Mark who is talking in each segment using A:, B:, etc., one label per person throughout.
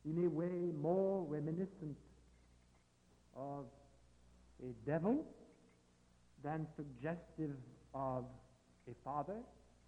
A: in a way more reminiscent of a devil than suggestive of a father.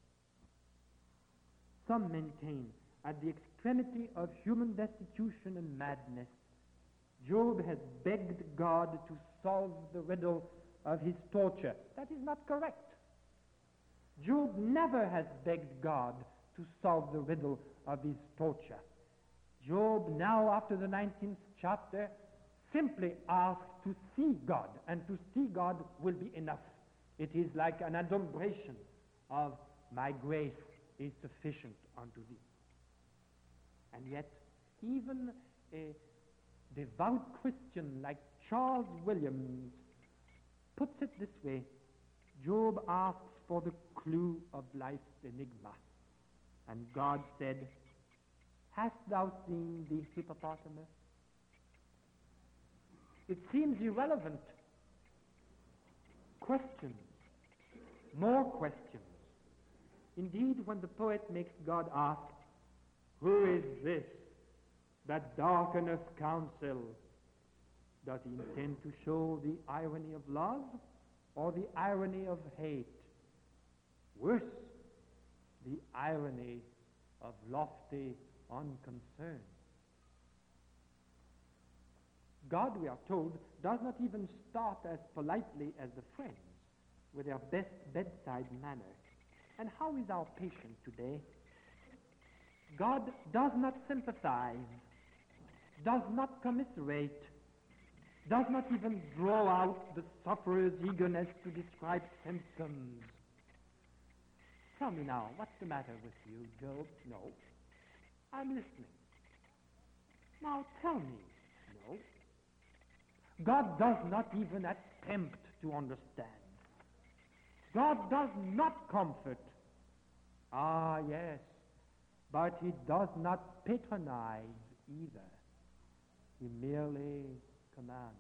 A: Some maintain at the extremity of human destitution and madness, Job has begged God to solve the riddle of his torture. That is not correct. Job never has begged God to solve the riddle of his torture. Job, now after the 19th chapter, simply asks to see God, and to see God will be enough. It is like an adumbration of my grace is sufficient unto thee. And yet, even a devout Christian like Charles Williams puts it this way: Job asks for the clue of life's enigma. And God said, "Hast thou seen the hippopotamus?" It seems irrelevant. Questions, more questions. Indeed, when the poet makes God ask, "Who is this that darkeneth counsel?" does he intend to show the irony of love or the irony of hate? Worse, the irony of lofty unconcern. God, we are told, does not even start as politely as the friends with their best bedside manner. And how is our patient today? God does not sympathize, does not commiserate, does not even draw out the sufferer's eagerness to describe symptoms. Tell me now, what's the matter with you, Job? No. I'm listening. Now tell me. No. God does not even attempt to understand. God does not comfort. Ah, yes, but he does not patronize either. He merely commands.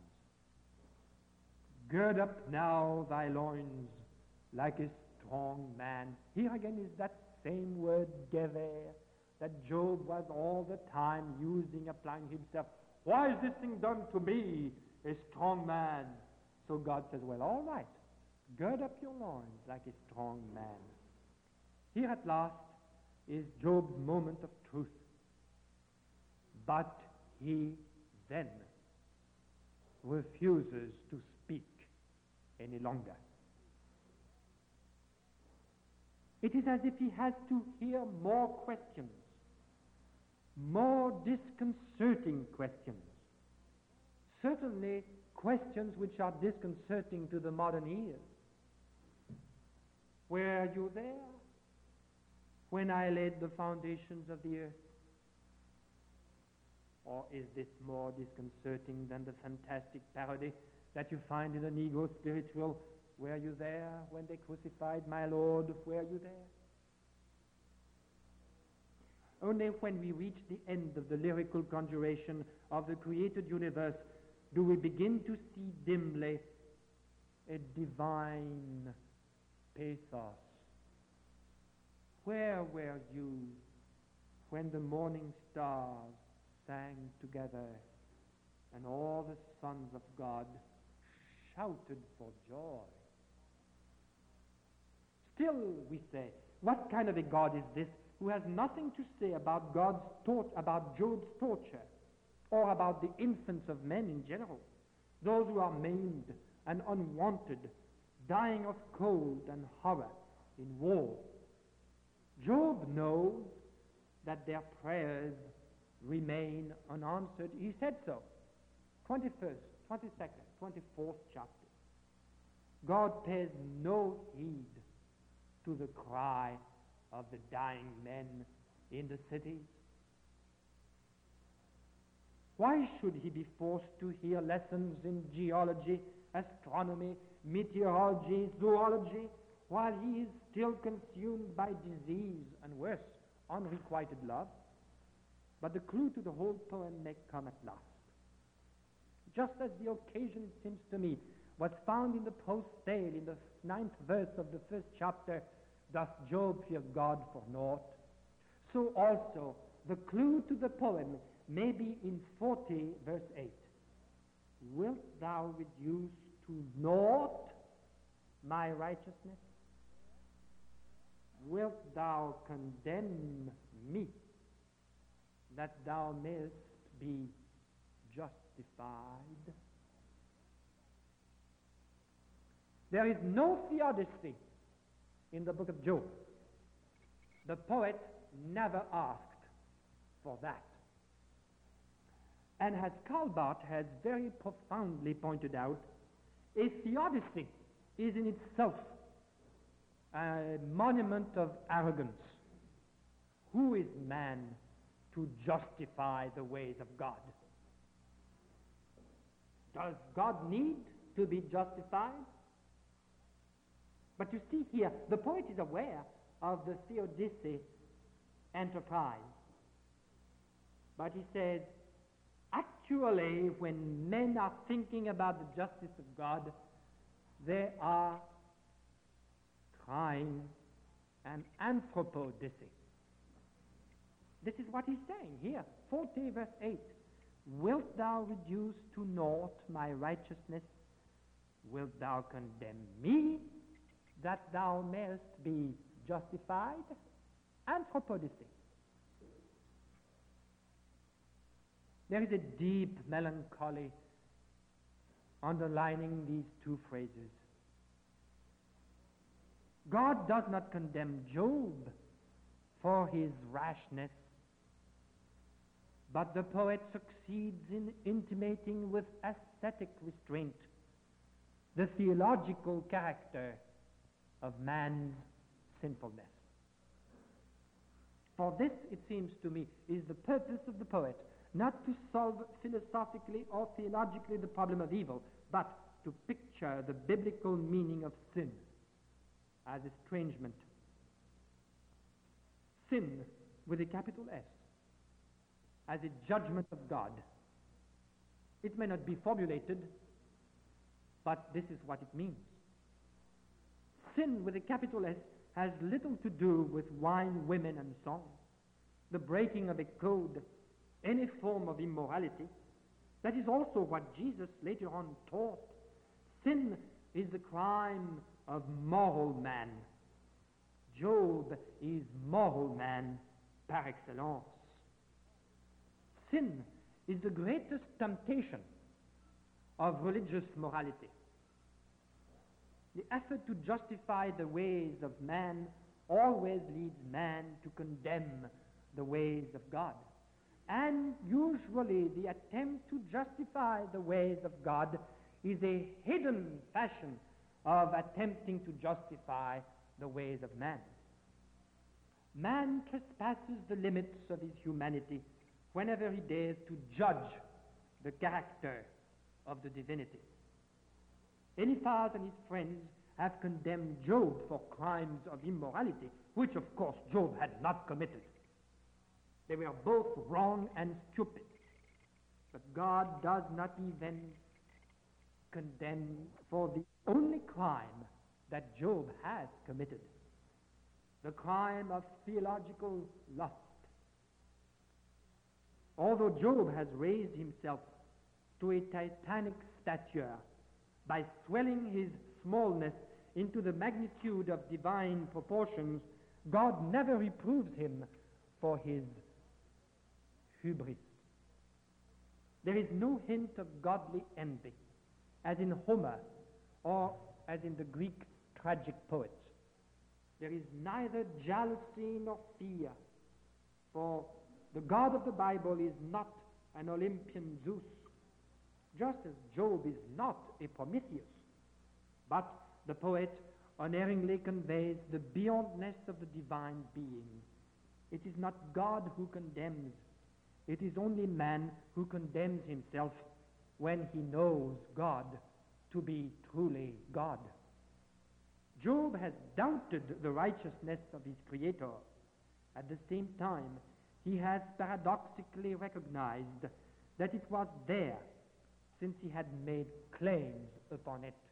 A: Gird up now thy loins like a strong man. Here again is that same word, gever, that Job was all the time using, applying himself. Why is this thing done to me, a strong man? So God says, well, all right, gird up your loins like a strong man. Here at last is Job's moment of truth. But he then refuses to speak any longer. It is as if he has to hear more questions, more disconcerting questions. Certainly questions which are disconcerting to the modern ears. Were you there when I laid the foundations of the earth? Or is this more disconcerting than the fantastic parody that you find in the Negro spiritual, were you there when they crucified my Lord? Were you there? Only when we reach the end of the lyrical conjuration of the created universe do we begin to see dimly a divine pathos. Where were you when the morning stars sang together and all the sons of God shouted for joy? Still, we say, what kind of a God is this who has nothing to say about about Job's torture, or about the infants of men in general, those who are maimed and unwanted, dying of cold and horror in war? Job knows that their prayers remain unanswered. He said so. 21st, 22nd, 24th chapter. God pays no heed to the cry of the dying men in the cities. Why should he be forced to hear lessons in geology, astronomy, meteorology, zoology, while he is still consumed by disease and worse, unrequited love? But the clue to the whole poem may come at last. Just as the occasion, it seems to me, was found in the post-tale in the 9th verse of the 1st chapter, doth Job fear God for naught? So also the clue to the poem maybe in 40 verse 8. Wilt thou reduce to naught my righteousness? Wilt thou condemn me, that thou mayest be justified? There is no theodicy in the book of Job. The poet never asked for that. And as Karl Barth has very profoundly pointed out, a theodicy is in itself a monument of arrogance. Who is man to justify the ways of God? Does God need to be justified? But you see here, the poet is aware of the theodicy enterprise. But he says, actually, when men are thinking about the justice of God, they are trying an anthropodicy. This is what he's saying here, 40 verse 8. Wilt thou reduce to naught my righteousness? Wilt thou condemn me, that thou mayest be justified? Anthropodicy. There is a deep melancholy underlining these two phrases. God does not condemn Job for his rashness, but the poet succeeds in intimating with aesthetic restraint the theological character of man's sinfulness. For this, it seems to me, is the purpose of the poet, not to solve philosophically or theologically the problem of evil, but to picture the biblical meaning of sin as estrangement. Sin with a capital S, as a judgment of God. It may not be formulated, but this is what it means. Sin with a capital S has little to do with wine, women, and song, the breaking of a code, any form of immorality. That is also what Jesus later on taught. Sin is the crime of moral man. Job is moral man par excellence. Sin is the greatest temptation of religious morality. The effort to justify the ways of man always leads man to condemn the ways of God. And usually the attempt to justify the ways of God is a hidden fashion of attempting to justify the ways of man. Man trespasses the limits of his humanity whenever he dares to judge the character of the divinity. Eliphaz and his friends have condemned Job for crimes of immorality, which of course Job had not committed. They were both wrong and stupid. But God does not even condemn for the only crime that Job has committed, the crime of theological lust. Although Job has raised himself to a titanic stature by swelling his smallness into the magnitude of divine proportions, God never reproves him for his hubris. There is no hint of godly envy, as in Homer or as in the Greek tragic poets. There is neither jealousy nor fear, for the God of the Bible is not an Olympian Zeus, just as Job is not a Prometheus. But the poet unerringly conveys the beyondness of the divine being. It is not God who condemns. It is only man who condemns himself when he knows God to be truly God. Job has doubted the righteousness of his Creator. At the same time, he has paradoxically recognized that it was there, since he had made claims upon it.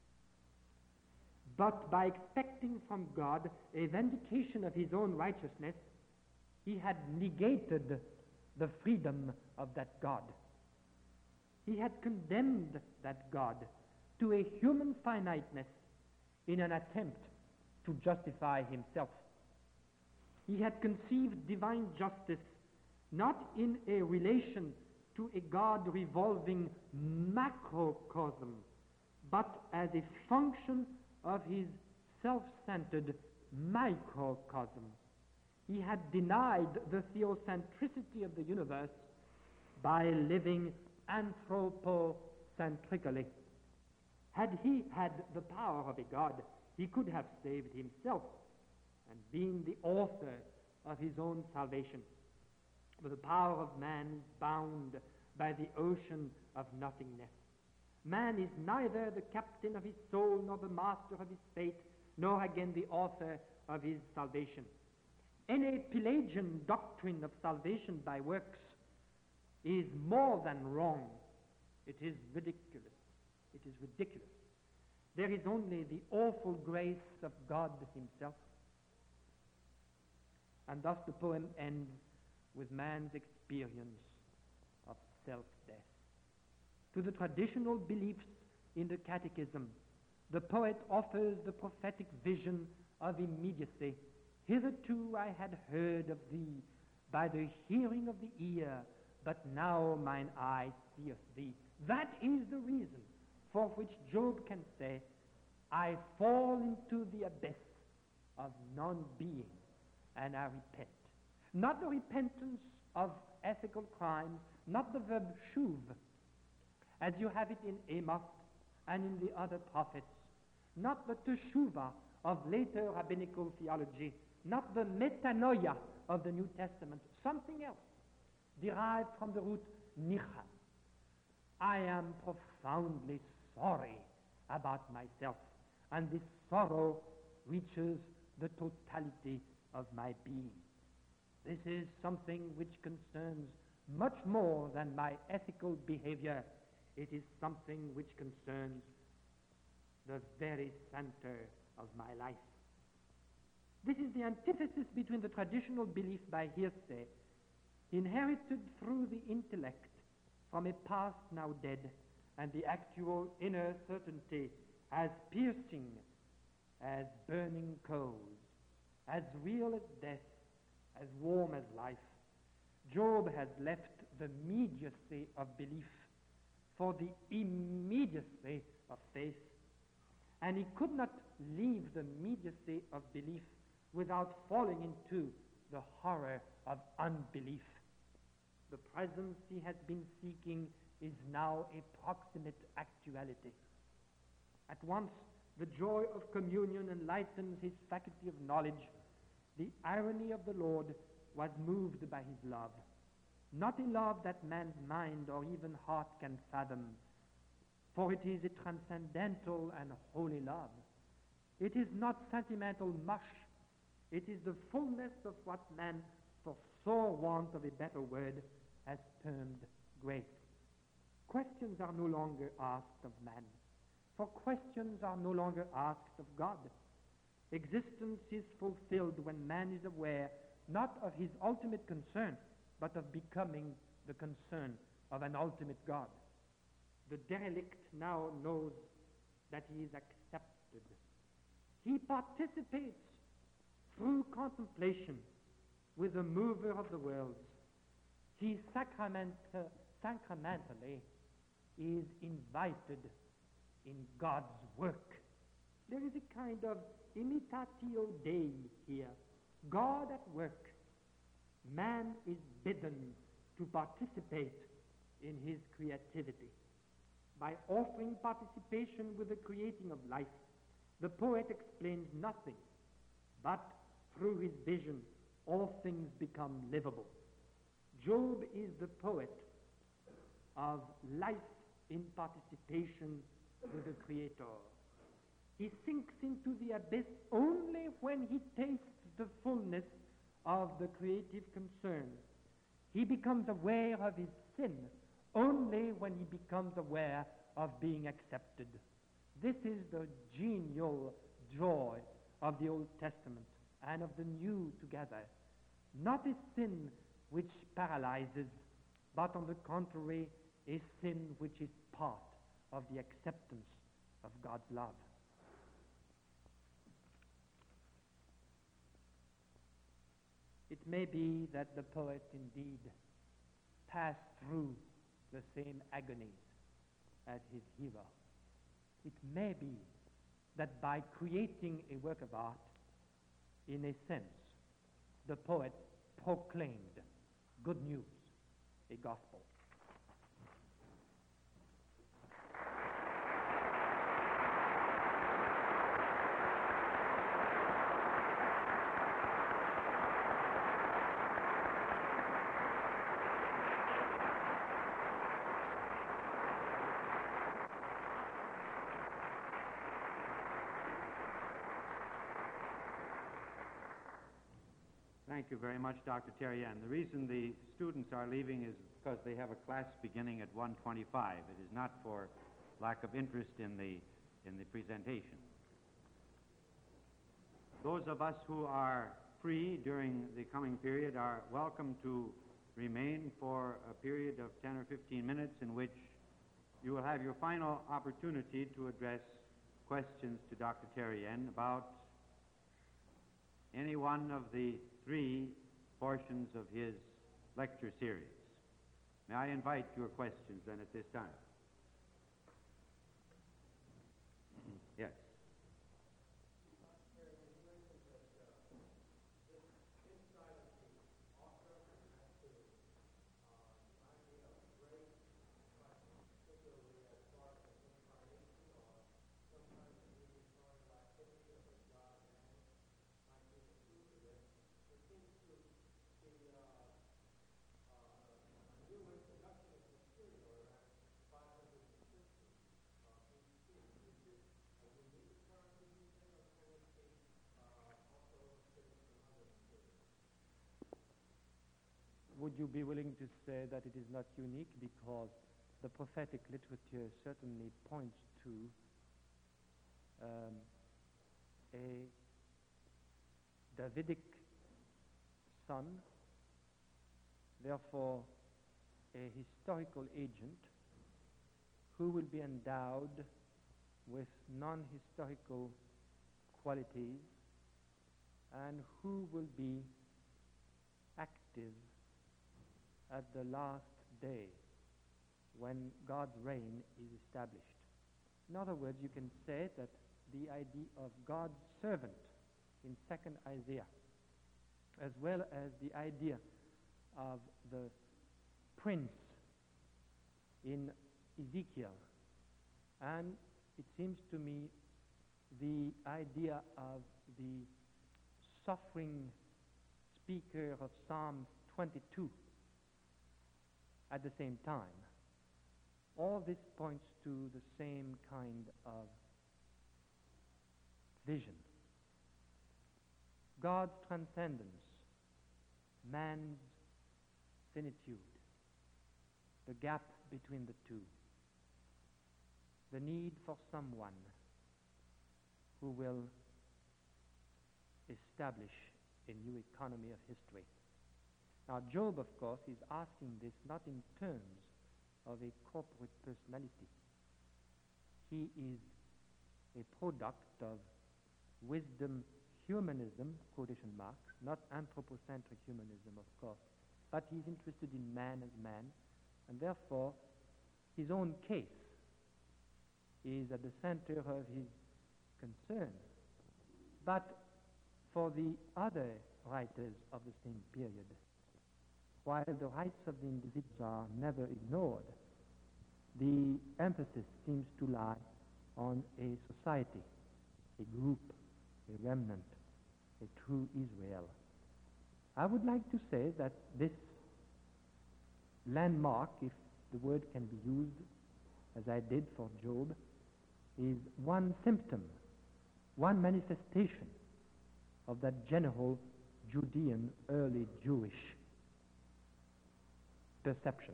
A: But by expecting from God a vindication of his own righteousness, he had negated the freedom of that God. He had condemned that God to a human finiteness in an attempt to justify himself. He had conceived divine justice not in a relation to a God revolving macrocosm, but as a function of his self-centered microcosm. He had denied the theocentricity of the universe by living anthropocentrically. Had he had the power of a God, he could have saved himself and been the author of his own salvation. But the power of man is bound by the ocean of nothingness. Man is neither the captain of his soul, nor the master of his fate, nor again the author of his salvation. Any Pelagian doctrine of salvation by works is more than wrong. It is ridiculous. It is ridiculous. There is only the awful grace of God himself. And thus the poem ends with man's experience of self-death. To the traditional beliefs in the Catechism, the poet offers the prophetic vision of immediacy. Hitherto I had heard of thee by the hearing of the ear, but now mine eye seeth thee. That is the reason for which Job can say, I fall into the abyss of non-being, and I repent. Not the repentance of ethical crimes, not the verb shuv, as you have it in Amos and in the other prophets, not the teshuvah of later rabbinical theology, not the metanoia of the New Testament, something else, derived from the root nicham. I am profoundly sorry about myself, and this sorrow reaches the totality of my being. This is something which concerns much more than my ethical behavior. It is something which concerns the very center of my life. This is the antithesis between the traditional belief by hearsay, inherited through the intellect from a past now dead, and the actual inner certainty as piercing as burning coals, as real as death, as warm as life. Job has left the mediacy of belief for the immediacy of faith, and he could not leave the mediacy of belief without falling into the horror of unbelief. The presence he has been seeking is now a proximate actuality. At once, the joy of communion enlightens his faculty of knowledge. The irony of the Lord was moved by his love, not a love that man's mind or even heart can fathom, for it is a transcendental and holy love. It is not sentimental mush. It is the fullness of what man, for sore want of a better word, has termed grace. Questions are no longer asked of man, for questions are no longer asked of God. Existence is fulfilled when man is aware not of his ultimate concern, but of becoming the concern of an ultimate God. The derelict now knows that he is accepted. He participates through contemplation with the mover of the worlds. He sacramentally is invited in God's work. There is a kind of imitatio Dei here. God at work. Man is bidden to participate in his creativity. By offering participation with the creating of life, the poet explains nothing, but through his vision, all things become livable. Job is the poet of life in participation with the Creator. He sinks into the abyss only when he tastes the fullness of the creative concern. He becomes aware of his sin only when he becomes aware of being accepted. This is the genial joy of the Old Testament and of the New together. Not a sin which paralyzes, but on the contrary, a sin which is part of the acceptance of God's love. It may be that the poet indeed passed through the same agonies as his hero. It may be that by creating a work of art, in a sense, the poet proclaimed good news, a gospel.
B: Thank you very much, Dr. Terrien. The reason the students are leaving is because they have a class beginning at 1:25. It is not for lack of interest in the presentation. Those of us who are free during the coming period are welcome to remain for a period of 10 or 15 minutes in which you will have your final opportunity to address questions to Dr. Terrien about any one of the three portions of his lecture series. May I invite your questions then at this time? Yes.
A: Would you be willing to say that it is not unique because the prophetic literature certainly points to a Davidic son, therefore a historical agent who will be endowed with non-historical qualities and who will be active at the last day when God's reign is established. In other words, you can say that the idea of God's servant in 2nd Isaiah, as well as the idea of the prince in Ezekiel, and it seems to me the idea of the suffering speaker of Psalm 22 at the same time. All this points to the same kind of vision. God's transcendence, man's finitude, the gap between the two, the need for someone who will establish a new economy of history. Now, Job, of course, is asking this not in terms of a corporate personality. He is a product of wisdom humanism, quotation marks, not anthropocentric humanism, of course, but he's interested in man as man, and therefore his own case is at the center of his concern. But for the other writers of the same period, while the rights of the individuals are never ignored, the emphasis seems to lie on a society, a group, a remnant, a true Israel. I would like to say that this landmark, if the word can be used, as I did for Job, is one symptom, one manifestation of that general Judean, early Jewish perception.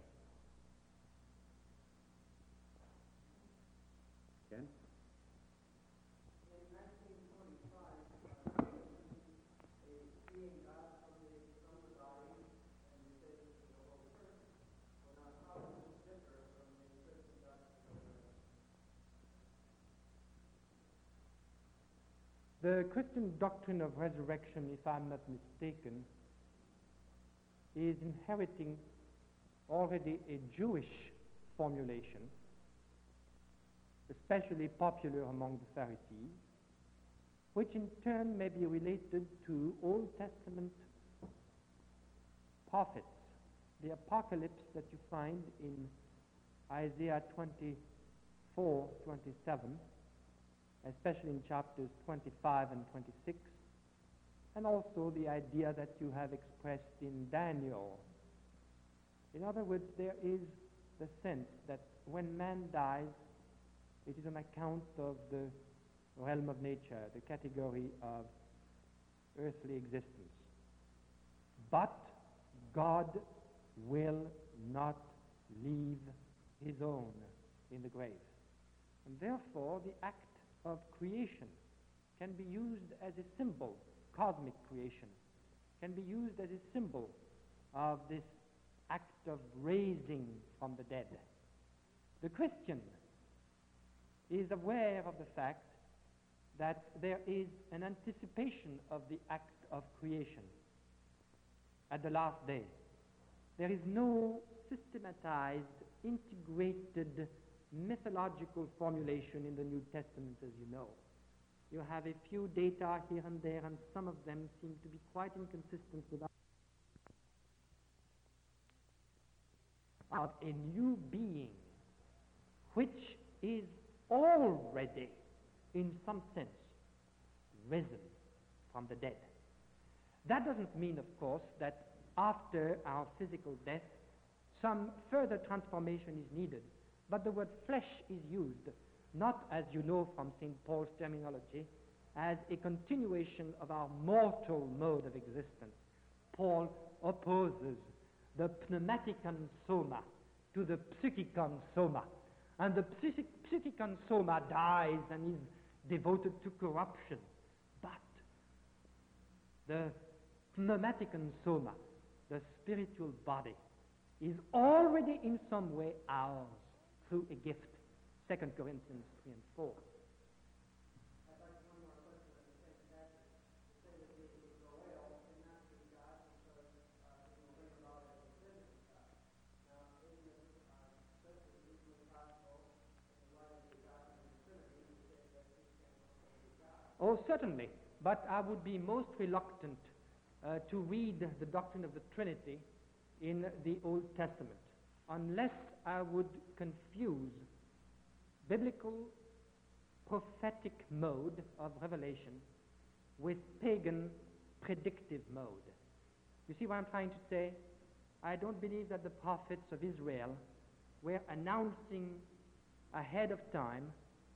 B: Ken?
A: The Christian doctrine of resurrection, if I'm not mistaken, is inheriting already a Jewish formulation, especially popular among the Pharisees, which in turn may be related to Old Testament prophets, the apocalypse that you find in Isaiah 24, 27, especially in chapters 25 and 26, and also the idea that you have expressed in Daniel. In other words, there is the sense that when man dies, it is on account of the realm of nature, the category of earthly existence. But God will not leave his own in the grave. And therefore, the act of creation can be used as a symbol, cosmic creation, can be used as a symbol of this act of raising from the dead. The Christian is aware of the fact that there is an anticipation of the act of creation at the last day. There is no systematized, integrated, mythological formulation in the New Testament, as you know. You have a few data here and there, and some of them seem to be quite inconsistent with a new being which is already, in some sense, risen from the dead. That doesn't mean, of course, that after our physical death, some further transformation is needed. But the word flesh is used, not, as you know from St. Paul's terminology, as a continuation of our mortal mode of existence. Paul opposes the pneumaticon soma to the psychikon soma. And the psychikon soma dies and is devoted to corruption. But the pneumaticon soma, the spiritual body, is already in some way ours through a gift. 2 Corinthians 3 and 4. Oh, certainly, but I would be most reluctant to read the doctrine of the Trinity in the Old Testament, unless I would confuse biblical prophetic mode of revelation with pagan predictive mode. You see what I'm trying to say? I don't believe that the prophets of Israel were announcing ahead of time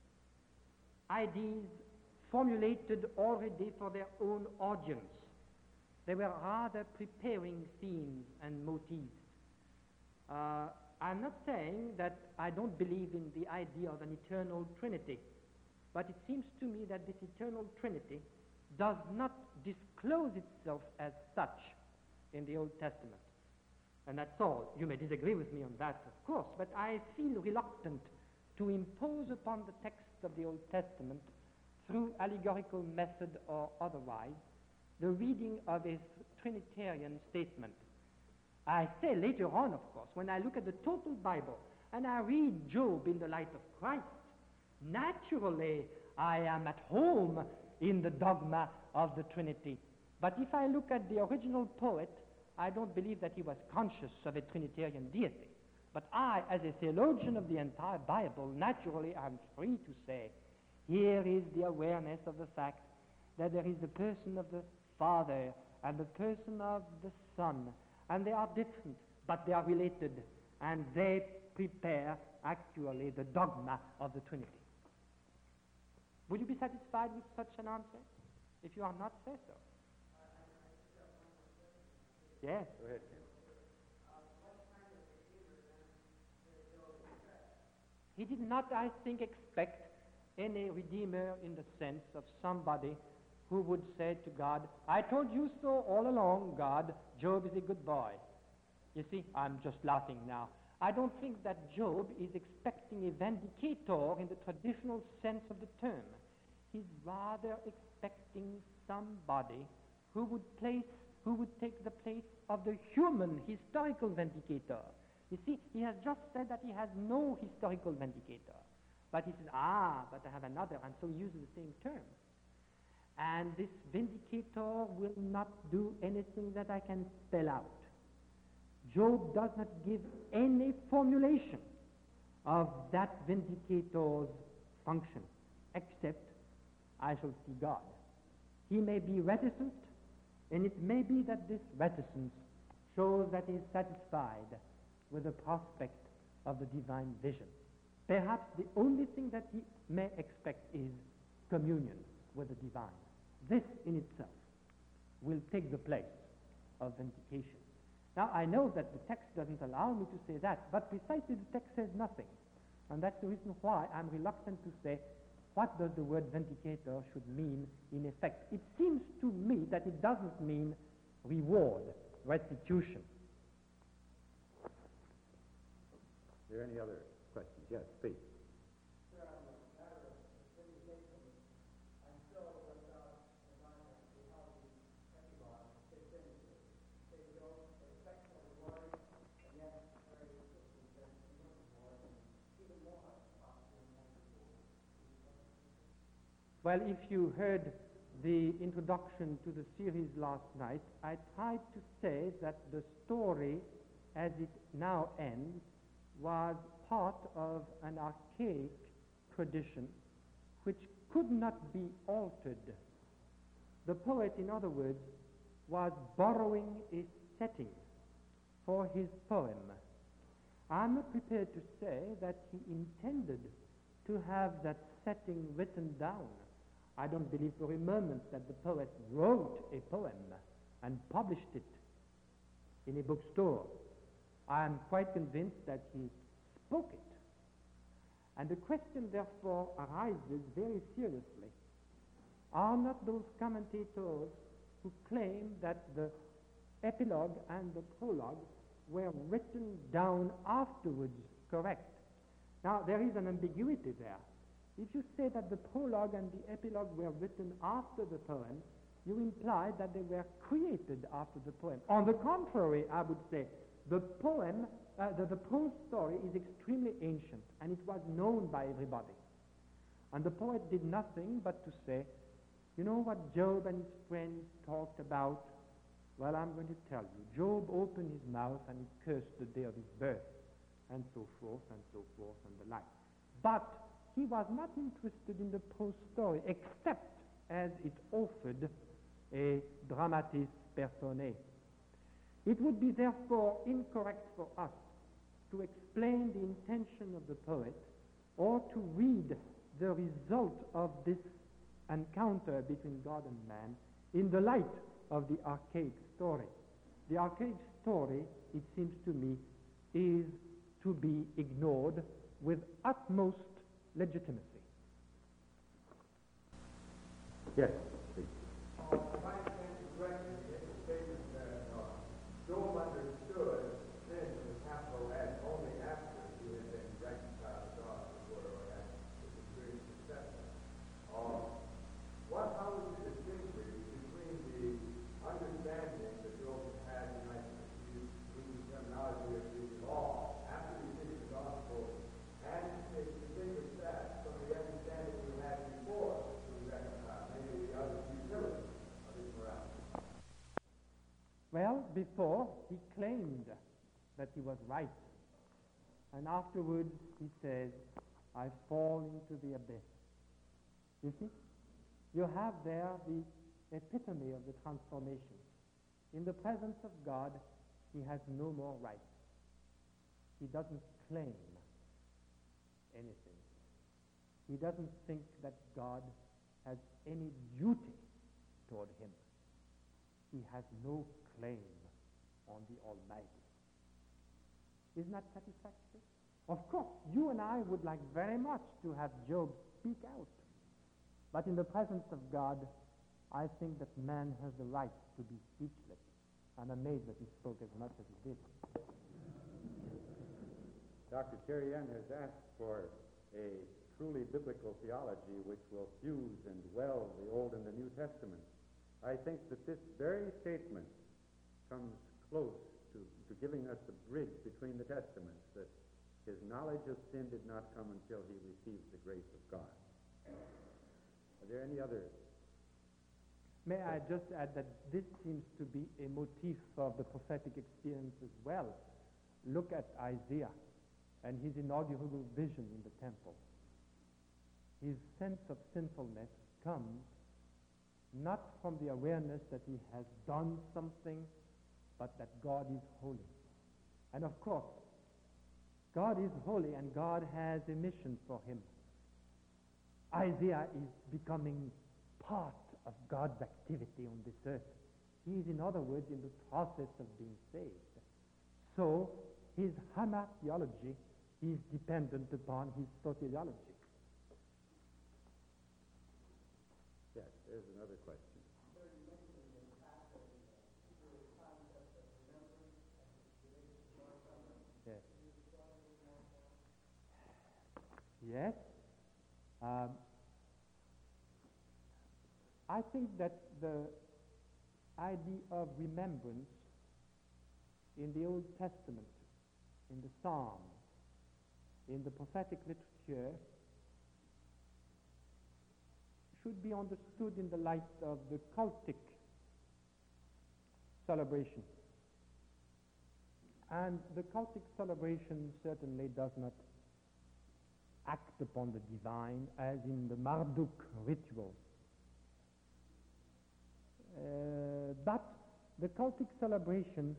A: ideas formulated already for their own audience. They were rather preparing themes and motifs. I'm not saying that I don't believe in the idea of an eternal Trinity, but it seems to me that this eternal Trinity does not disclose itself as such in the Old Testament. And that's all. You may disagree with me on that, of course, but I feel reluctant to impose upon the text of the Old Testament, through allegorical method or otherwise, the reading of a Trinitarian statement. I say later on, of course, when I look at the total Bible and I read Job in the light of Christ, naturally I am at home in the dogma of the Trinity. But if I look at the original poet, I don't believe that he was conscious of a Trinitarian deity. But I, as a theologian of the entire Bible, naturally I'm free to say, here is the awareness of the fact that there is the person of the Father and the person of the Son, and they are different, but they are related, and they prepare actually the dogma of the Trinity. Would you be satisfied with such an answer? If you are not, say so. Yes, go ahead. He did not, I think, expect any redeemer in the sense of somebody who would say to God, I told you so all along, God, Job is a good boy. You see, I'm just laughing now. I don't think that Job is expecting a vindicator in the traditional sense of the term. he's rather expecting somebody who would take the place of the human historical vindicator. You see, he has just said that he has no historical vindicator. But he says, but I have another, and so he uses the same term. And this vindicator will not do anything that I can spell out. Job does not give any formulation of that vindicator's function, except I shall see God. He may be reticent, and it may be that this reticence shows that he is satisfied with the prospect of the divine vision. Perhaps the only thing that he may expect is communion with the divine. This in itself will take the place of vindication. Now, I know that the text doesn't allow me to say that, but precisely the text says nothing. And that's the reason why I'm reluctant to say what does the word vindicator should mean in effect. It seems to me that it doesn't mean reward, restitution.
C: Are there any other questions? Yes, please.
A: Well, if you heard the introduction to the series last night, I tried to say that the story as it now ends was part of an archaic tradition which could not be altered. The poet, in other words, was borrowing a setting for his poem. I'm not prepared to say that he intended to have that setting written down. I don't believe for a moment that the poet wrote a poem and published it in a bookstore. I am quite convinced that he spoke it. And the question therefore arises very seriously. Are not those commentators who claim that the epilogue and the prologue were written down afterwards correct? Now, there is an ambiguity there. If you say that the prologue and the epilogue were written after the poem, you imply that they were created after the poem. On the contrary, I would say, the poem, the prose story is extremely ancient, and it was known by everybody. And the poet did nothing but to say, you know what Job and his friends talked about? Well, I'm going to tell you. Job opened his mouth and he cursed the day of his birth, and so forth, and so forth, and the like. But he was not interested in the prose story, except as it offered a dramatis personae. It would be therefore incorrect for us to explain the intention of the poet or to read the result of this encounter between God and man in the light of the archaic story. The archaic story, it seems to me, is to be ignored with utmost legitimacy.
C: Yes, please.
D: If I understand you correctly, it's a statement that Job understood sin in the capital S only after he had been reconciled to God or had experienced success. How would you distinguish between the understanding that Job had, and I use the terminology of the law, after he received the gospel, and distinguish that from the understanding he had before he was reconciled, maybe the other futility of his morality?
A: Well, before, he claimed that he was right. And afterwards, he says, I fall into the abyss. You see? You have there the epitome of the transformation. In the presence of God, he has no more rights. He doesn't claim anything. He doesn't think that God has any duty toward him. He has no claim on the Almighty. Isn't that satisfactory? Of course, you and I would like very much to have Job speak out. But in the presence of God, I think that man has the right to be speechless. I'm amazed that he spoke as much as he did.
C: Dr. Thierrien has asked for a truly biblical theology which will fuse and weld the Old and the New Testament. I think that this very statement comes close to giving us the bridge between the Testaments, that his knowledge of sin did not come until he received the grace of God. Are there any other?
A: May I just add that this seems to be a motif of the prophetic experience as well. Look at Isaiah and his inaugural vision in the temple. His sense of sinfulness comes not from the awareness that he has done something, but that God is holy. And of course, God is holy and God has a mission for him. Isaiah is becoming part of God's activity on this earth. He is, in other words, in the process of being saved. So, his hamartiology is dependent upon his soteriology.
C: Yes, there's another question.
A: Yes. Yes. I think that the idea of remembrance in the Old Testament, in the Psalms, in the prophetic literature, should be understood in the light of the cultic celebration. And the cultic celebration certainly does not act upon the divine as in the Marduk ritual. But the cultic celebration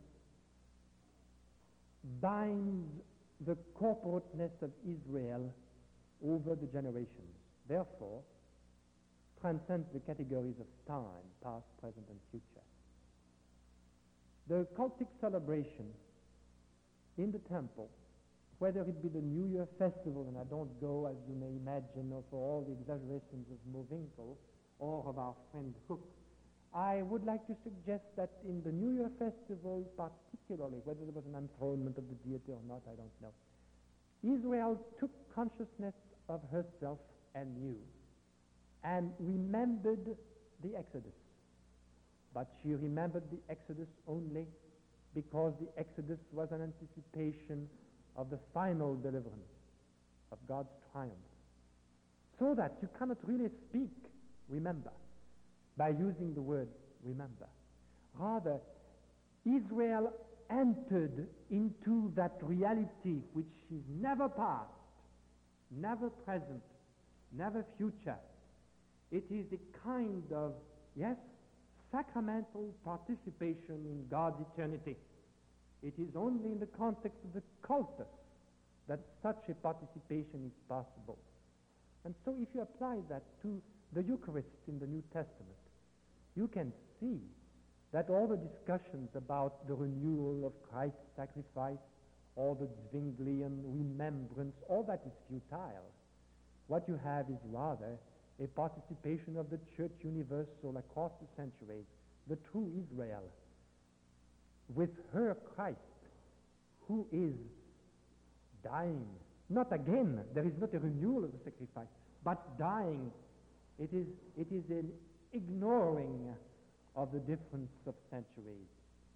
A: binds the corporateness of Israel over the generations. Therefore, transcends the categories of time, past, present, and future. The cultic celebration in the temple, whether it be the New Year festival, and I don't go, as you may imagine, for all the exaggerations of Mowinckel or of our friend Hook, I would like to suggest that in the New Year festival particularly, whether there was an enthronement of the deity or not, I don't know, Israel took consciousness of herself anew and remembered the Exodus. But she remembered the Exodus only because the Exodus was an anticipation of the final deliverance, of God's triumph. So that you cannot really speak, remember, by using the word remember. Rather, Israel entered into that reality which is never past, never present, never future. It is a kind of, yes, sacramental participation in God's eternity. It is only in the context of the cultus that such a participation is possible. And so if you apply that to the Eucharist in the New Testament, you can see that all the discussions about the renewal of Christ's sacrifice, all the Zwinglian remembrance, all that is futile. What you have is rather a participation of the Church universal across the centuries, the true Israel, with her Christ, who is dying. Not again, there is not a renewal of the sacrifice, but dying. It is an ignoring of the difference of centuries.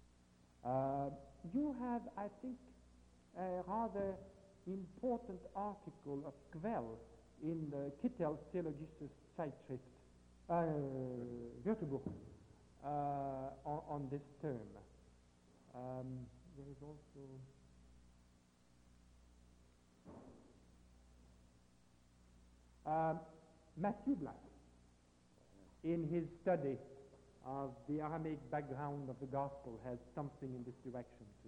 A: You have, I think, a rather important article of Quell in the Kittel's Theologisches Zeitschrift, Wörterbuch, on this term. There is also Matthew Black, in his study of the Aramaic background of the gospel, has something in this direction too.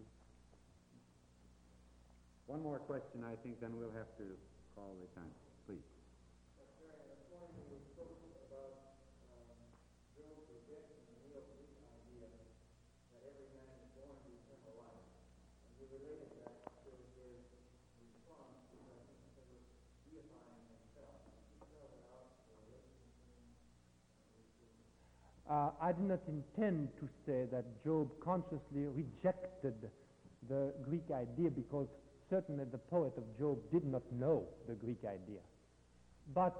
C: One more question, I think, then we'll have to call the time. Please.
D: This morning we spoke about Job's rejection of the Neo-Greek idea that every man is born to eternal life. And we related that to his response to the deifying himself. He spelled out the relationship.
A: I do not intend to say that Job consciously rejected the Greek idea, because certainly the poet of Job did not know the Greek idea. But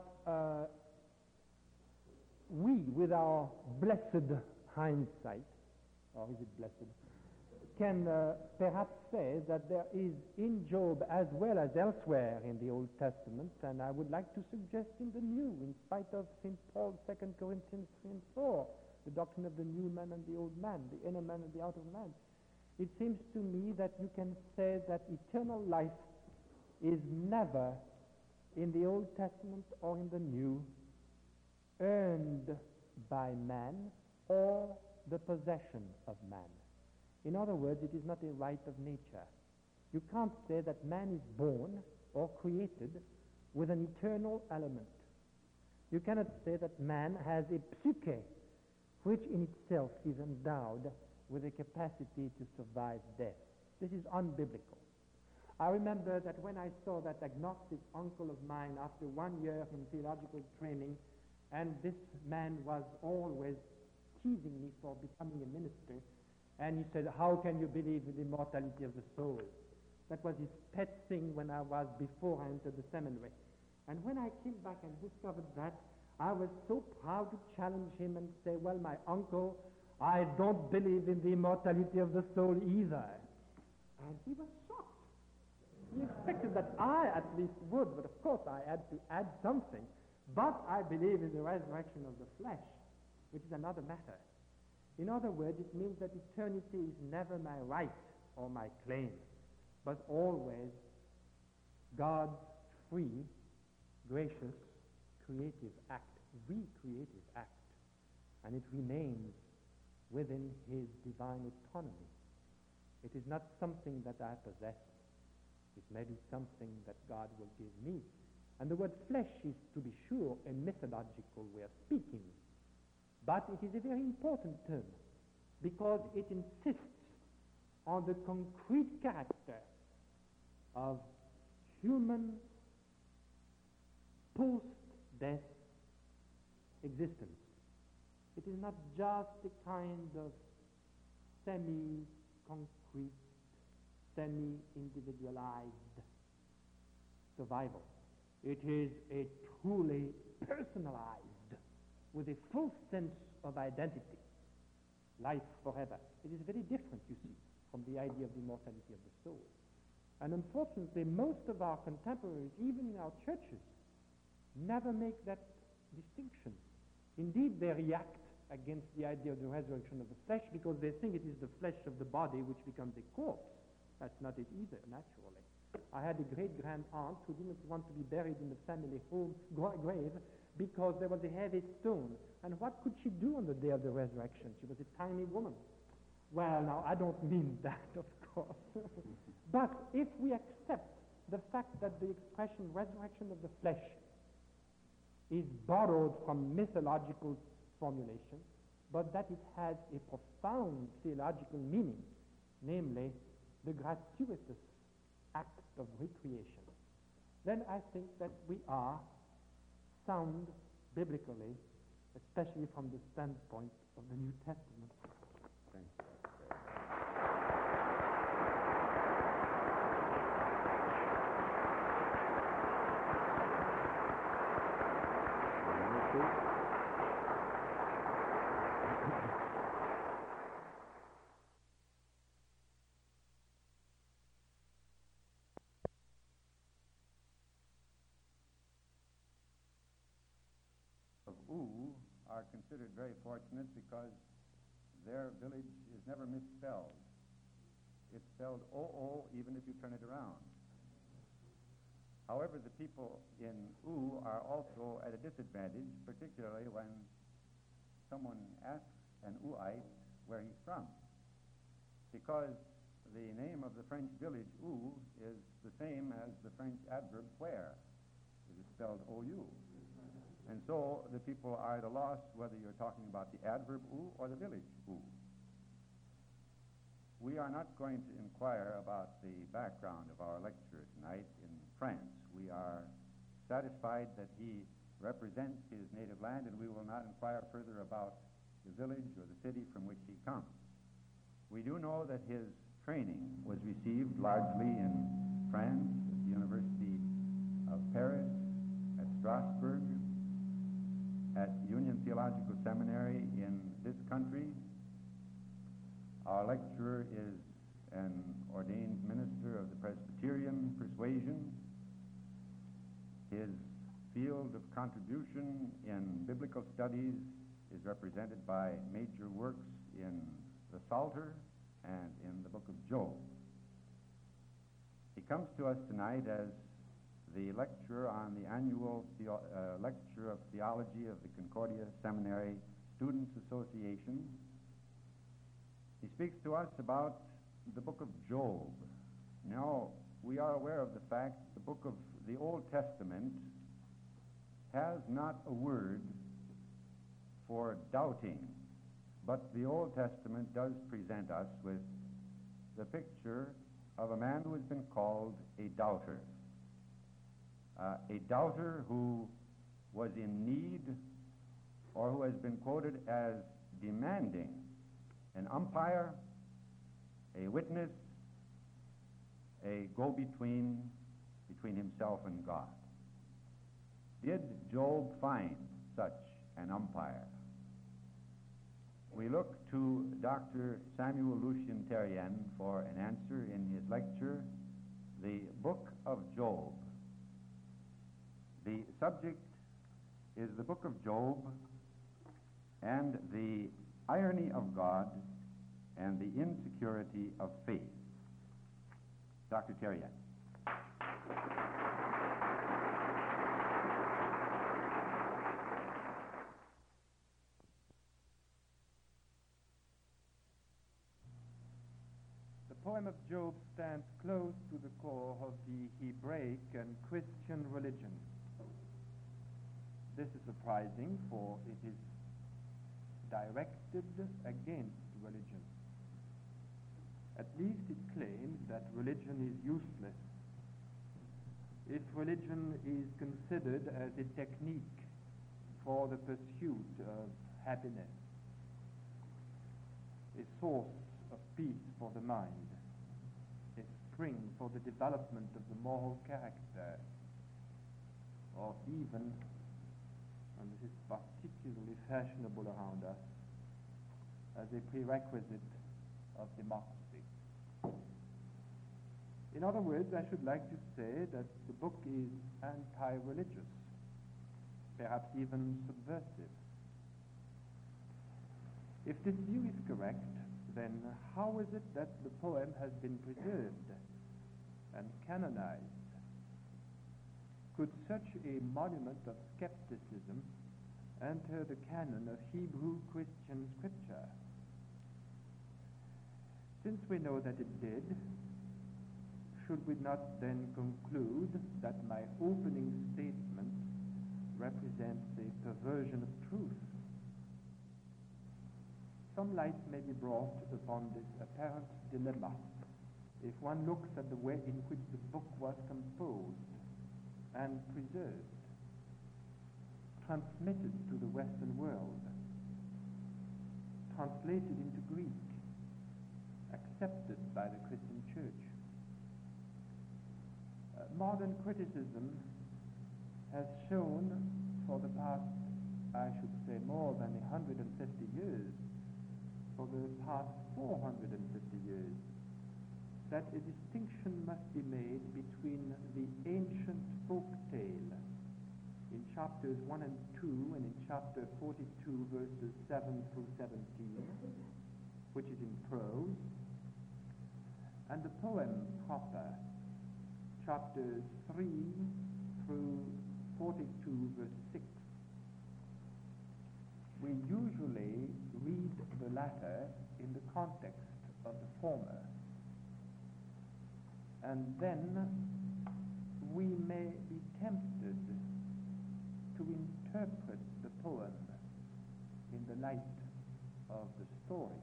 A: we, with our blessed hindsight, or is it blessed, can perhaps say that there is in Job as well as elsewhere in the Old Testament, and I would like to suggest in the New, in spite of St. Paul's 2 Corinthians 3 and 4, the doctrine of the new man and the old man, the inner man and the outer man. It seems to me that you can say that eternal life is never, in the Old Testament or in the New, earned by man or the possession of man. In other words, it is not a right of nature. You can't say that man is born or created with an eternal element. You cannot say that man has a psyche which in itself is endowed with a capacity to survive death. This is unbiblical. I remember that when I saw that agnostic uncle of mine after 1 year in theological training, and this man was always teasing me for becoming a minister, and he said, how can you believe in the immortality of the soul? That was his pet thing before I entered the seminary. And when I came back and discovered that, I was so proud to challenge him and say, well, my uncle, I don't believe in the immortality of the soul either. And he was shocked. He expected that I at least would, but of course I had to add something. But I believe in the resurrection of the flesh, which is another matter. In other words, it means that eternity is never my right or my claim, but always God's free, gracious, creative act, recreative act, and it remains within his divine autonomy. It is not something that I possess. It may be something that God will give me. And the word flesh is, to be sure, a mythological way of speaking. But it is a very important term because it insists on the concrete character of human post-death existence. It is not just a kind of semi-concrete, semi-individualized survival. It is a truly personalized, with a full sense of identity, life forever. It is very different, you see, from the idea of the immortality of the soul. And unfortunately, most of our contemporaries, even in our churches, never make that distinction. Indeed, they react against the idea of the resurrection of the flesh because they think it is the flesh of the body which becomes a corpse. That's not it either, naturally. I had a great-grand-aunt who didn't want to be buried in the family grave because there was a heavy stone. And what could she do on the day of the resurrection? She was a tiny woman. Well, now, I don't mean that, of course. But if we accept the fact that the expression resurrection of the flesh is borrowed from mythological formulation, but that it has a profound theological meaning, namely the gratuitous act of recreation, then I think that we are sound biblically, especially from the standpoint of the New Testament.
C: Thank you. Are considered very fortunate because their village is never misspelled. It's spelled O-O even if you turn it around. However, the people in U are also at a disadvantage, particularly when someone asks an Uite where he's from, because the name of the French village U is the same as the French adverb where. It is spelled O-U. And so the people are at a loss whether you're talking about the adverb ou or the village ou. We are not going to inquire about the background of our lecturer tonight in France. We are satisfied that he represents his native land, and we will not inquire further about the village or the city from which he comes. We do know that his training was received largely in France, at the University of Paris, at Strasbourg, Theological Seminary in this country. Our lecturer is an ordained minister of the Presbyterian persuasion. His field of contribution in biblical studies is represented by major works in the Psalter and in the book of Job. He comes to us tonight as the lecturer on the annual lecture of theology of the Concordia Seminary Students Association. He speaks to us about the book of Job. Now, we are aware of the fact that the book of the Old Testament has not a word for doubting, but the Old Testament does present us with the picture of a man who has been called a doubter who was in need, or who has been quoted as demanding an umpire, a witness, a go-between between himself and God. Did Job find such an umpire? We look to Dr. Samuel Lucien Terrien for an answer in his lecture, The Book of Job. The subject is the book of Job and the irony of God and the insecurity of faith. Dr. Terrien.
A: The poem of Job stands close to the core of the Hebraic and Christian religion. This is surprising, for it is directed against religion. At least it claims that religion is useless. If religion is considered as a technique for the pursuit of happiness, a source of peace for the mind, a spring for the development of the moral character, or even, and this is particularly fashionable around us, as a prerequisite of democracy. In other words, I should like to say that the book is anti-religious, perhaps even subversive. If this view is correct, then how is it that the poem has been preserved and canonized? Could such a monument of skepticism enter the canon of Hebrew Christian scripture? Since we know that it did, should we not then conclude that my opening statement represents a perversion of truth? Some light may be brought upon this apparent dilemma if one looks at the way in which the book was composed and preserved, transmitted to the Western world, translated into Greek, accepted by the Christian Church. Modern criticism has shown for the past, I should say, more than 150 years, for the past 450 years, that a distinction must be made between the ancient folk tale in chapters 1 and 2 and in chapter 42, verses 7 through 17, which is in prose, and the poem proper, chapters 3 through 42, verse 6. We usually read the latter in the context of the former, and then we may be tempted to interpret the poem in the light of the story.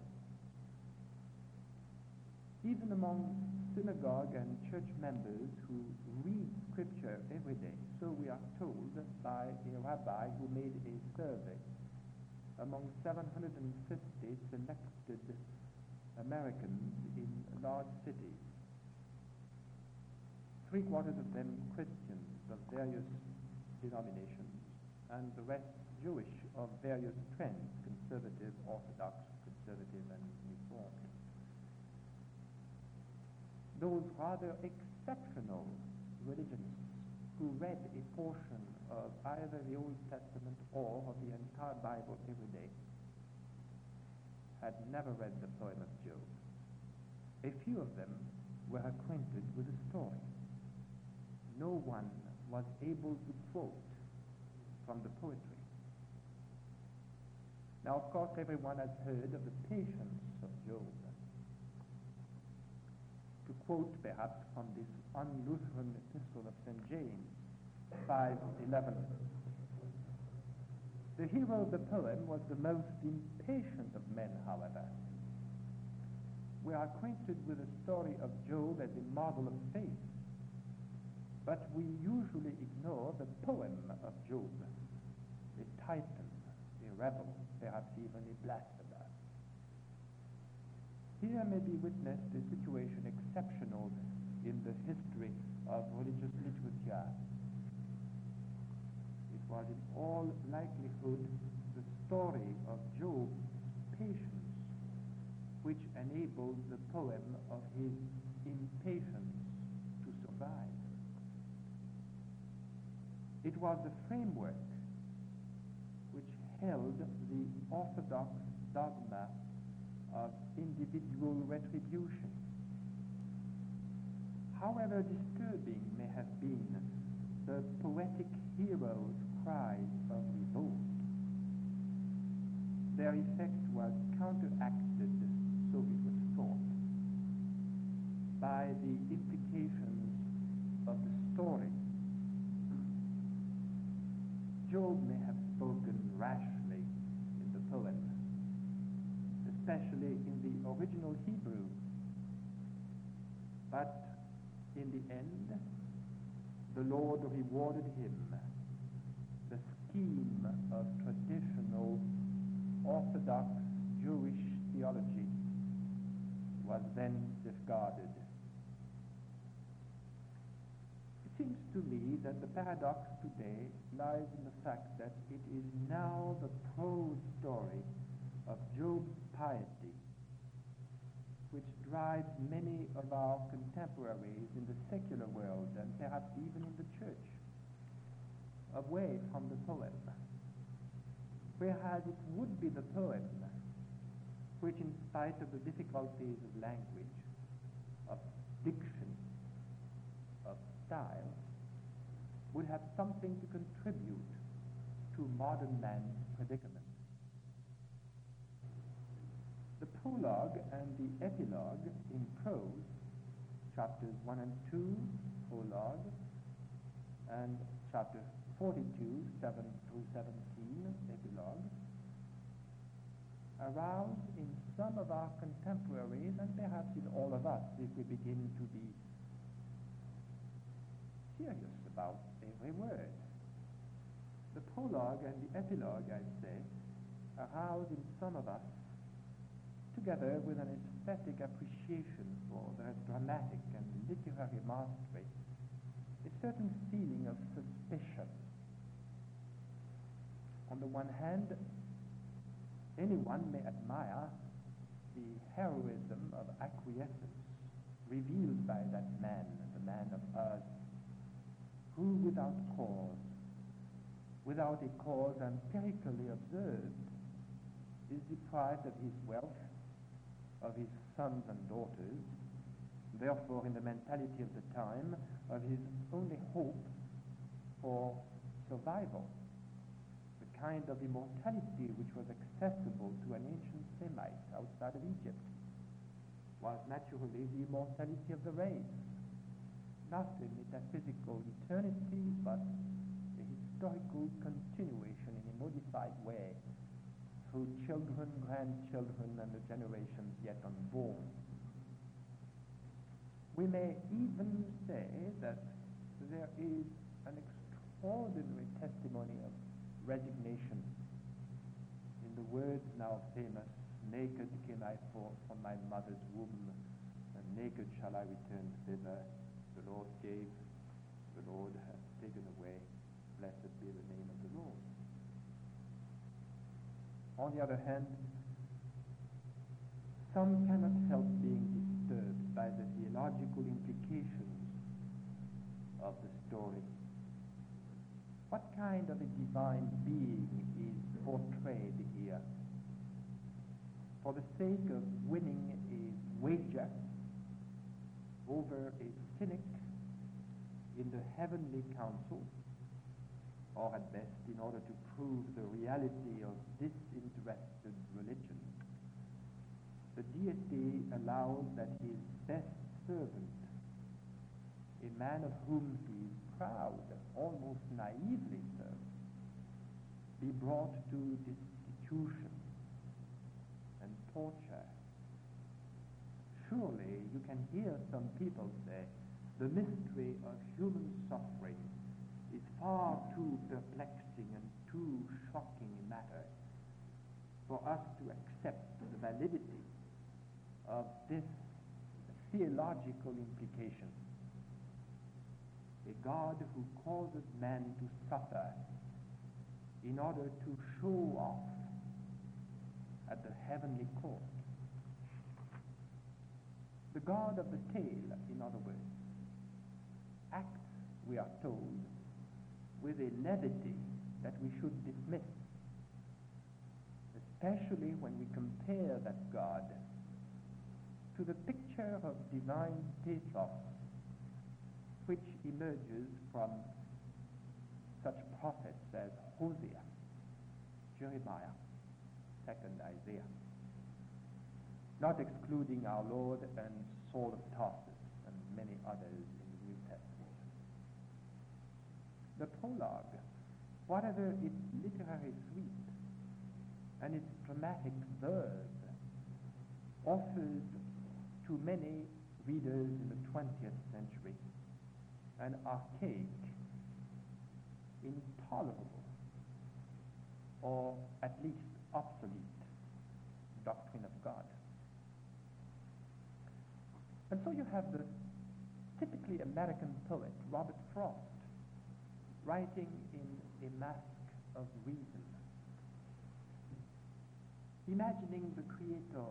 A: Even among synagogue and church members who read scripture every day, so we are told by a rabbi who made a survey among 750 selected Americans in large cities, 3/4 of them Christians of various denominations, and the rest Jewish of various trends, conservative, orthodox, conservative, and reformed. Those rather exceptional religionists who read a portion of either the Old Testament or of the entire Bible every day had never read the poem of Job. A few of them were acquainted with the story. No one was able to quote from the poetry. Now, of course, everyone has heard of the patience of Job. To quote perhaps from this un-Lutheran epistle of St. James 5:11, the hero of the poem was the most impatient of men, however. We are acquainted with the story of Job as a model of faith, but we usually ignore the poem of Job, a titan, a rebel, perhaps even a blasphemer. Here may be witnessed a situation exceptional in the history of religious literature. It was in all likelihood the story of Job's patience which enabled the poem of his impatience to survive. It was the framework which held the orthodox dogma of individual retribution. However disturbing may have been the poetic hero's cries of revolt, their effect was counteracted, so it was thought, by the implications of the story. Job may have spoken rashly in the poem, especially in the original Hebrew, but in the end, the Lord rewarded him. The scheme of traditional Orthodox Jewish theology was then discarded. It seems to me that the paradox today lies in the fact that it is now the prose story of Job's piety which drives many of our contemporaries in the secular world and perhaps even in the church away from the poem, whereas it would be the poem which, in spite of the difficulties of language, of diction, of style, would have something to contribute to modern man's predicament. The prologue and the epilogue in prose, chapters 1 and 2, prologue, and chapter 42, 7 through 17, epilogue, arouse in some of our contemporaries, and perhaps in all of us, if we begin to be serious about every word. The prologue and the epilogue, I say, arouse in some of us, together with an aesthetic appreciation for their dramatic and literary mastery, a certain feeling of suspicion. On the one hand, anyone may admire the heroism of acquiescence revealed by that man, the man of Uz, who without a cause empirically observed, is deprived of his wealth, of his sons and daughters, therefore in the mentality of the time, of his only hope for survival, the kind of immortality which was accessible to an ancient Semite outside of Egypt, was naturally the immortality of the race, not a metaphysical eternity, but a historical continuation in a modified way through children, grandchildren, and the generations yet unborn. We may even say that there is an extraordinary testimony of resignation in the words now famous, "Naked came I forth from my mother's womb, and naked shall I return thither. The Lord gave, the Lord hath taken away. Blessed be the name of the Lord." On the other hand, some cannot help being disturbed by the theological implications of the story. What kind of a divine being is portrayed here? For the sake of winning a wager over a cynic in the heavenly council, or at best in order to prove the reality of disinterested religion, the deity allows that his best servant, a man of whom he is proud, almost naively so, be brought to destitution and torture. Surely you can hear some people say, the mystery of human suffering is far too perplexing and too shocking a matter for us to accept the validity of this theological implication. A God who causes man to suffer in order to show off at the heavenly court. The God of the tale, in other words, acts, we are told, with a levity that we should dismiss, especially when we compare that God to the picture of divine pathos which emerges from such prophets as Hosea, Jeremiah, 2nd Isaiah, not excluding our Lord and Saul of Tarsus and many others in the New Testament. The prologue, whatever its literary sweep and its dramatic verve, offers to many readers in the 20th century an archaic, intolerable, or at least obsolete doctrine of God. And so you have the typically American poet, Robert Frost, writing in A Mask of Reason, imagining the Creator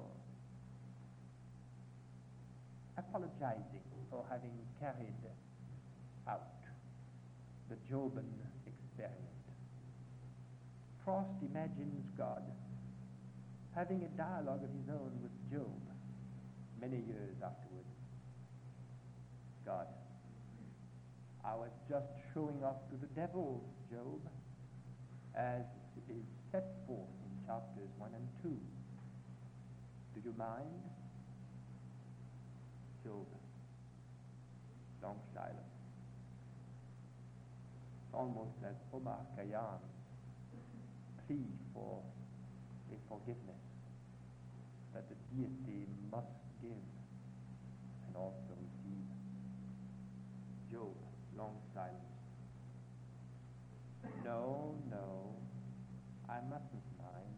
A: apologizing for having carried out the Joban experiment. Frost imagines God having a dialogue of his own with Job many years afterwards. God, I was just showing off to the devil, Job, as is set forth in chapters 1 and 2. Do you mind? Job, long silence. Almost as Omar Khayyam's plea for a forgiveness that the deity must give and also receive. Job, long silence. No, I mustn't mind.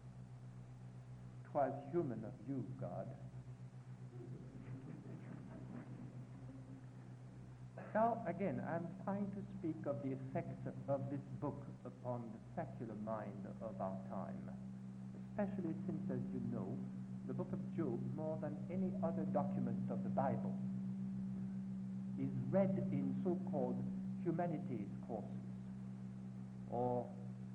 A: 'Twas human of you, God. Now, again, I'm trying to speak of the effects of this book upon the secular mind of our time, especially since, as you know, the book of Job, more than any other document of the Bible, is read in so-called humanities courses or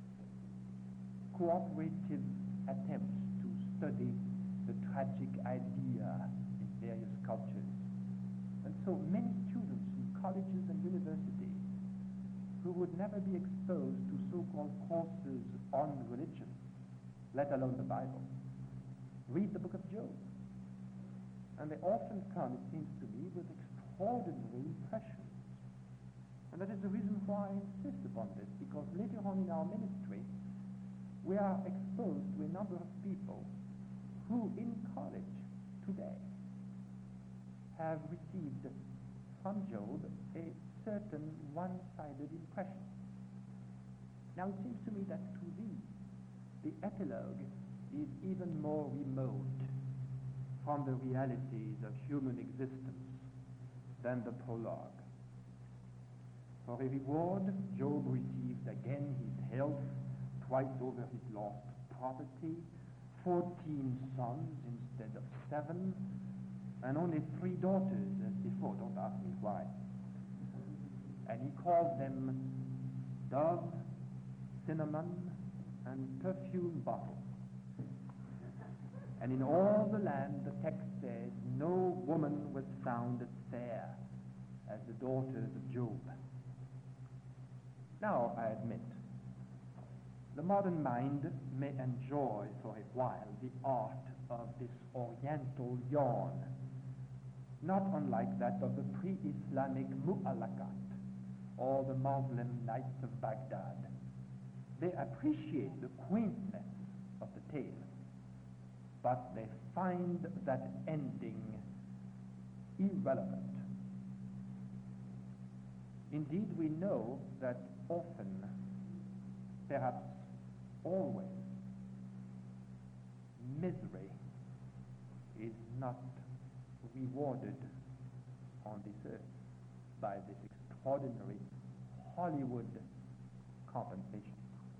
A: cooperative attempts to study the tragic idea in various cultures. And so many students in colleges and universities who would never be exposed to so-called courses on religion, let alone the Bible, read the book of Job. And they often come, it seems to me, with extraordinary impressions. And that is the reason why I insist upon this, because later on in our ministry, we are exposed to a number of people who in college today have received from Job a certain one-sided impression. Now it seems to me that to these, the epilogue is even more remote from the realities of human existence than the prologue. For a reward, Job receives again his health, twice over his lost property, 14 sons instead of 7, and only 3 daughters as before. Don't ask me why. And he called them Dove, Cinnamon, and Perfume Bottle. And in all the land, the text says, no woman was found as fair as the daughters of Job. Now, I admit, the modern mind may enjoy for a while the art of this oriental yarn, not unlike that of the pre-Islamic mu'allaqat, or the Muslim Knights of Baghdad. They appreciate the quaintness of the tale, but they find that ending irrelevant. Indeed, we know that often, perhaps always, misery is not rewarded on this earth by this extraordinary Hollywood compensation.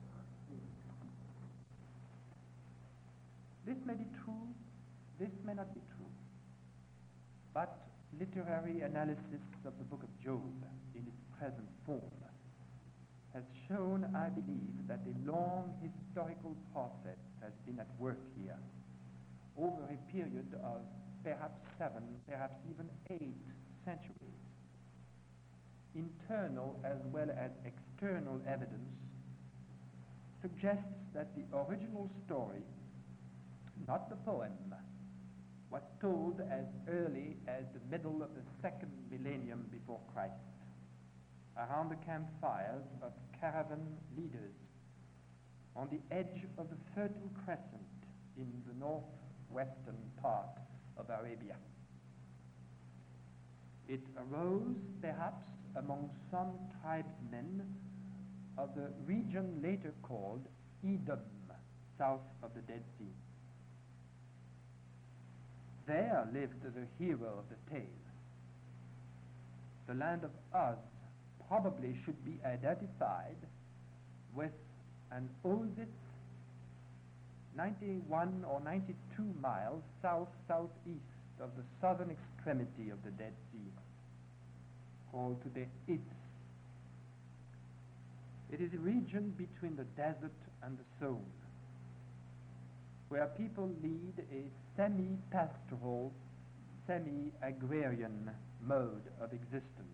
A: This may be true, this may not be true, but literary analysis of the book of Job in its present form has shown, I believe, that a long historical process has been at work here over a period of perhaps 7, perhaps even 8 centuries. Internal as well as external evidence suggests that the original story, not the poem, was told as early as the middle of the 2nd millennium before Christ, around the campfires of caravan leaders on the edge of the Fertile Crescent in the northwestern part of Arabia. It arose, perhaps, among some tribesmen of the region later called Edom, south of the Dead Sea. There lived the hero of the tale. The land of Uz probably should be identified with an oasis 91 or 92 miles south-southeast of the southern extremity of the Dead Sea, called today Iz. It is a region between the desert and the zone, where people lead a semi-pastoral, semi-agrarian mode of existence,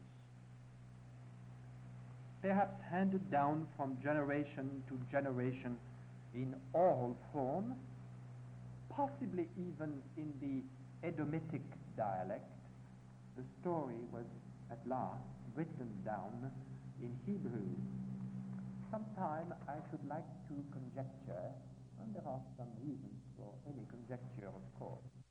A: perhaps handed down from generation to generation in oral form, possibly even in the Edomitic dialect. The story was at last written down in Hebrew. Sometime I should like to conjecture, and there are some reasons for any conjecture, of course,